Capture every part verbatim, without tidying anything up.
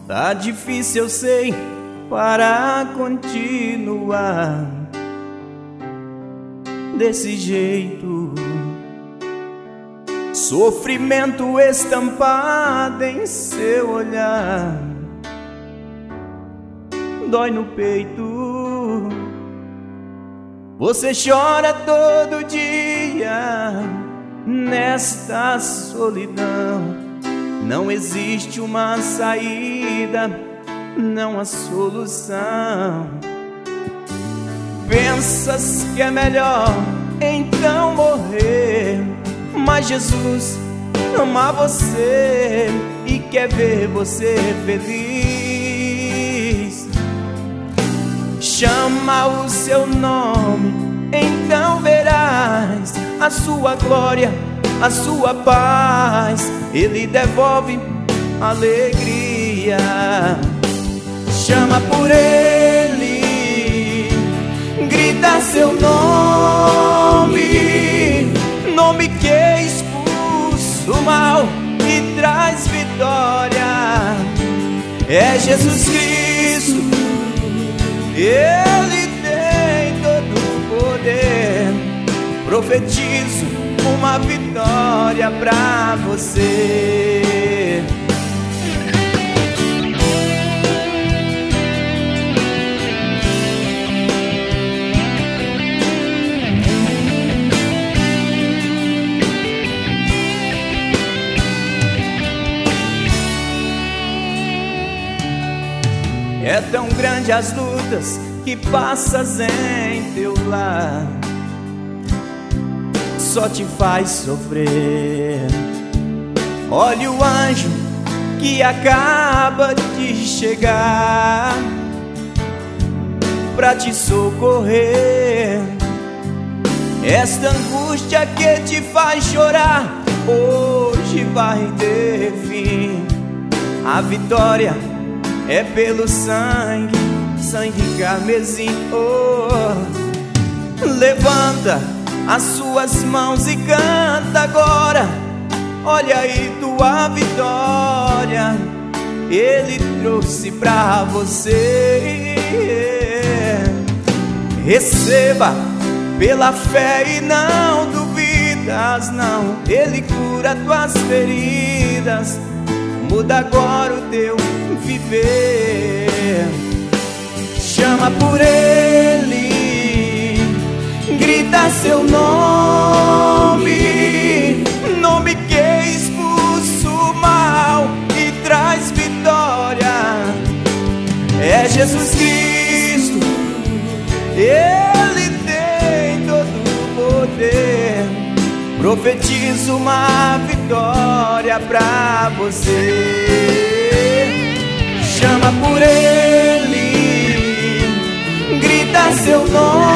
Tá difícil, eu sei, para continuar desse jeito. Sofrimento estampado em seu olhar, dói no peito. Você chora todo dia nesta solidão. Não existe uma saída, não há solução. Pensas que é melhor então morrer, mas Jesus ama você e quer ver você feliz. Chama o seu nome, então verás a sua glória, a sua paz. Ele devolve alegria. Chama por Ele, grita seu nome, nome que expulsa o mal e traz vitória. É Jesus Cristo, Ele tem todo o poder. Profetizo uma vitória pra você. É tão grande as lutas que passas em teu lar, só te faz sofrer. Olha o anjo que acaba de chegar pra te socorrer. Esta angústia que te faz chorar hoje vai ter fim. A vitória é pelo sangue, sangue carmesim. Oh, levanta as suas mãos e canta agora. Olha aí tua vitória, Ele trouxe pra você. Receba pela fé e não duvidas, não. Ele cura tuas feridas, muda agora o teu viver. Chama por Ele, grita seu nome, nome que expulsa o mal e traz vitória. É Jesus Cristo, Ele tem todo o poder. Profetizo uma vitória pra você. Chama por Ele, grita seu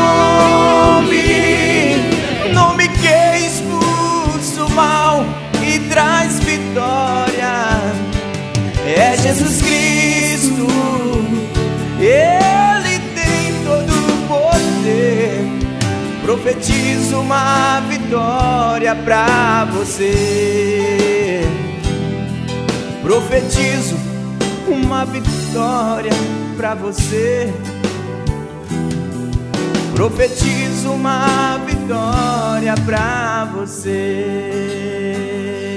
nome, nome que expulsa o mal e traz vitória. É Jesus Cristo, Ele tem todo o poder. Profetizo uma vitória pra você. Profetizo uma vitória pra você. Profetizo uma vitória pra você.